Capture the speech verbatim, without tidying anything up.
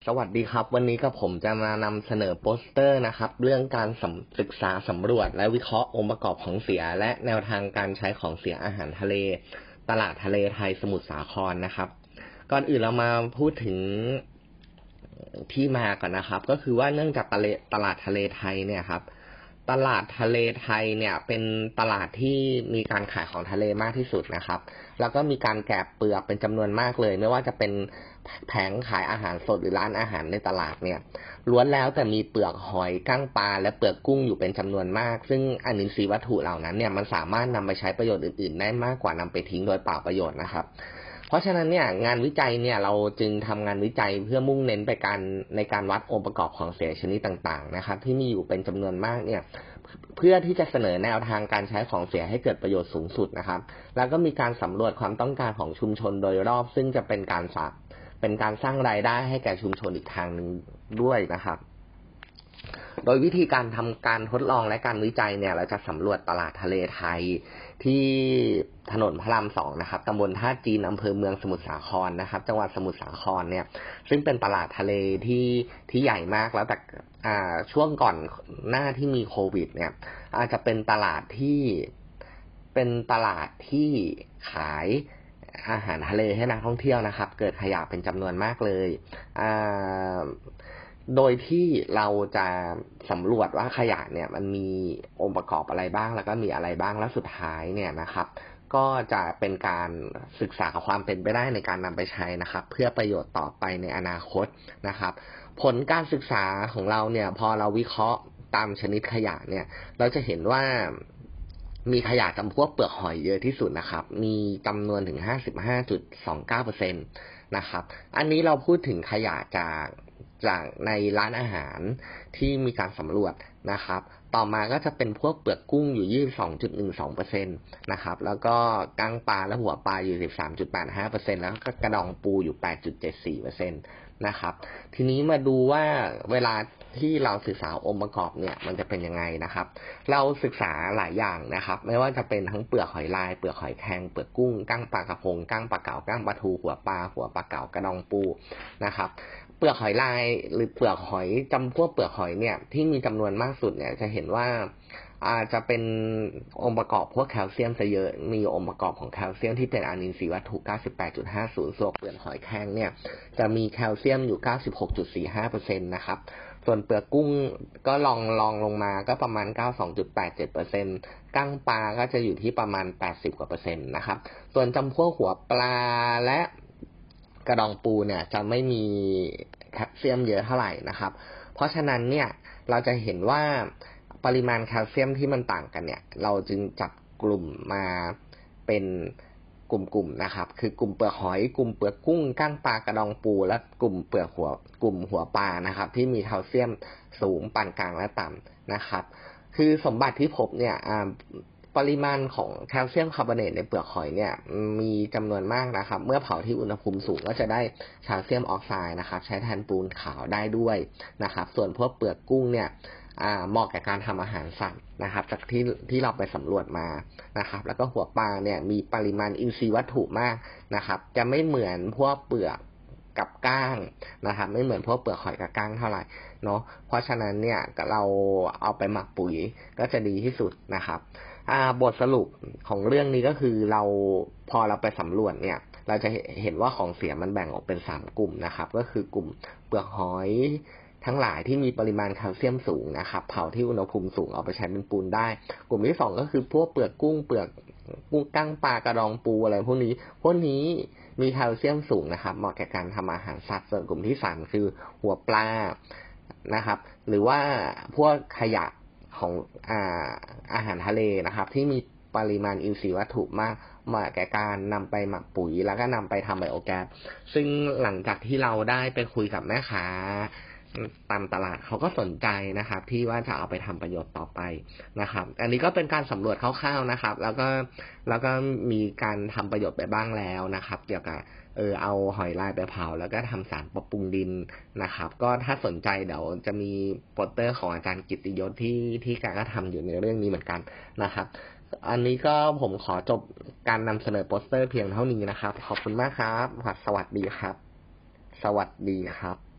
สวัสดีครับวันนี้ก็ผมจะมานำเสนอโปสเตอร์นะครับเรื่องการศึกษาสำรวจและวิเคราะห์องค์ประกอบของเสียและแนวทางการใช้ของเสียอาหารทะเลตลาดทะเลไทยสมุทรสาครนะครับก่อนอื่นเรามาพูดถึงที่มาก่อนนะครับก็คือว่าเนื่องจากตลาดทะเลไทยเนี่ยครับตลาดทะเลไทยเนี่ยเป็นตลาดที่มีการขายของทะเลมากที่สุดนะครับแล้วก็มีการแกะเปลือกเป็นจำนวนมากเลยไม่ว่าจะเป็นแผงขายอาหารสดหรือร้านอาหารในตลาดเนี่ยล้วนแล้วแต่มีเปลือกหอยก้างปลาและเปลือกกุ้งอยู่เป็นจำนวนมากซึ่งอนินทรีย์วัตถุเหล่านั้นเนี่ยมันสามารถนำไปใช้ประโยชน์อื่นๆได้มากกว่านำไปทิ้งโดยเปล่าประโยชน์นะครับเพราะฉะนั้นเนี่ยงานวิจัยเนี่ยเราจึงทำงานวิจัยเพื่อมุ่งเน้นไปการในการวัดองค์ประกอบของเสียชนิดต่างๆนะครับที่มีอยู่เป็นจำนวนมากเนี่ยเพื่อที่จะเสนอแนวทางการใช้ของเสียให้เกิดประโยชน์สูงสุดนะครับแล้วก็มีการสำรวจความต้องการของชุมชนโดยรอบซึ่งจะเป็นการสร้างเป็นการสร้างรายได้ให้แก่ชุมชนอีกทางหนึ่งด้วยนะครับโดยวิธีการทำการทดลองและการวิจัยเนี่ยเราจะสำรวจตลาดทะเลไทยที่ถนนพระรามสองนะครับตำบลท่าจีนอำเภอเมืองสมุทรสาครนะครับจังหวัดสมุทรสาครเนี่ยซึ่งเป็นตลาดทะเลที่ที่ใหญ่มากแล้วแต่อ่าช่วงก่อนหน้าที่มีโควิดเนี่ยอาจจะเป็นตลาดที่เป็นตลาดที่ขายอาหารทะเลให้นักท่องเที่ยวนะครับเกิดขยะเป็นจำนวนมากเลยอ่าโดยที่เราจะสำรวจว่าขยะเนี่ยมันมีองค์ประกอบอะไรบ้างแล้วก็มีอะไรบ้างแล้วสุดท้ายเนี่ยนะครับก็จะเป็นการศึกษาความเป็นไปได้ในการนำไปใช้นะครับเพื่อประโยชน์ต่อไปในอนาคตนะครับผลการศึกษาของเราเนี่ยพอเราวิเคราะห์ตามชนิดขยะเนี่ยเราจะเห็นว่ามีขยะจำพวกเปลือกหอยเยอะที่สุดนะครับมีจำนวนถึง ห้าสิบห้าจุดสองเก้าเปอร์เซ็นต์ นะครับอันนี้เราพูดถึงขยะจากจากในร้านอาหารที่มีการสำรวจนะครับต่อมาก็จะเป็นพวกเปลือกกุ้งอยู่ ยี่สิบสองจุดหนึ่งสองเปอร์เซ็นต์ นะครับแล้วก็ก้างปลาและหัวปลาอยู่ สิบสามจุดแปดห้าเปอร์เซ็นต์ แล้วก็กระดองปูอยู่ แปดจุดเจ็ดสี่เปอร์เซ็นต์ นะครับทีนี้มาดูว่าเวลาที่เราศึกษาองค์ประกอบเนี่ยมันจะเป็นยังไงนะครับเราศึกษาหลายอย่างนะครับไม่ว่าจะเป็นทั้งเปลือกหอยลายเปลือกหอยแครงเปลือกกุ้งก้างปลากระพงก้างปลาเก๋าก้างปลาทูหัวปลาหัวปลาเก๋ากระดองปูนะครับเปลือกหอยลายหรือเปลือกหอยจำพวกเปลือกหอยเนี่ยที่มีจำนวนมากสุดเนี่ยจะเห็นว่าอาจจะเป็นองค์ประกอบพวกแคลเซียมซะเยอะมีองค์ประกอบของแคลเซียมที่เป็นอนินทรีย์วัตถุ เก้าสิบแปดจุดห้าศูนย์ ส่วนเปลือกหอยแครงเนี่ยจะมีแคลเซียมอยู่ เก้าสิบหกจุดสี่ห้าเปอร์เซ็นต์ นะครับส่วนเปลือกกุ้งก็ลองลองลงมาก็ประมาณ เก้าสิบสองจุดแปดเจ็ดเปอร์เซ็นต์ ก้างปลาก็จะอยู่ที่ประมาณแปดสิบกว่าเปอร์เซ็นต์นะครับส่วนจำพวกหัวปลาและกระดองปูเนี่ยจะไม่มีแคลเซียมเยอะเท่าไหร่นะครับเพราะฉะนั้นเนี่ยเราจะเห็นว่าปริมาณแคลเซียมที่มันต่างกันเนี่ยเราจึงจับกลุ่มมาเป็นกลุ่มๆนะครับคือกลุ่มเปลือกหอยกลุ่มเปลือกกุ้งก้างปลากระดองปูและกลุ่มเปลือกหัวกลุ่มหัวปลานะครับที่มีแคลเซียมสูงปานกลางและต่ำนะครับคือสมบัติที่พบเนี่ยปริมาณของแคลเซียมคาร์บอเนตในเปลือกหอยเนี่ยมีจำนวนมากนะครับเมื่อเผาที่อุณหภูมิสูงก็จะได้แคลเซียมออกไซด์นะครับใช้แทนปูนขาวได้ด้วยนะครับส่วนพวกเปลือกกุ้งเนี่ยเหมาะกับการทำอาหารสัตว์นะครับจากที่ที่เราไปสำรวจมานะครับแล้วก็หัวปลาเนี่ยมีปริมาณอินทรีย์วัตถุมากนะครับจะไม่เหมือนพวกเปลือกกับก้างนะครับไม่เหมือนพวกเปลือกหอยกับก้างเท่าไหร่เนาะเพราะฉะนั้นเนี่ยเราเอาไปหมักปุ๋ยก็จะดีที่สุดนะครับบทสรุปของเรื่องนี้ก็คือเราพอเราไปสำรวจเนี่ยเราจะเห็นว่าของเสียมันแบ่งออกเป็นสามกลุ่มนะครับก็คือกลุ่มเปลือกหอยทั้งหลายที่มีปริมาณแคลเซียมสูงนะครับเผาที่อุณหภูมิสูงเอาไปใช้เป็นปูนได้กลุ่มที่สองก็คือพวกเปลือกกุ้งเปลือกกุ้งก้างปลากระดองปูอะไรพวกนี้พวกนี้มีแคลเซียมสูงนะครับเหมาะแก่การทำอาหารสัตว์ส่วนกลุ่มที่สามคือหัวปลานะครับหรือว่าพวกขยะของอ่าอาหารทะเลนะครับที่มีปริมาณอินทรีย์วัตถุมากเหมาะแก่การนำไปหมักปุ๋ยแล้วก็นำไปทำไบโอแก๊สซึ่งหลังจากที่เราได้ไปคุยกับแม่ค้าตามตลาดเขาก็สนใจนะครับที่ว่าจะเอาไปทำประโยชน์ต่อไปนะครับอันนี้ก็เป็นการสำรวจคร่าวๆนะครับแล้วก็แล้วก็มีการทำประโยชน์ไปบ้างแล้วนะครับเกี่ยวกับเออเอาหอยลายไปเผาแล้วก็ทำสารปรับปรุงดินนะครับก็ถ้าสนใจเดี๋ยวจะมีโปสเตอร์ของอาจารย์กิตติยศที่ที่การก็ทำอยู่ในเรื่องนี้เหมือนกันนะครับอันนี้ก็ผมขอจบการนำเสนอโปสเตอร์เพียงเท่านี้นะครับขอบคุณมากครับสวัสดีครับสวัสดีครับ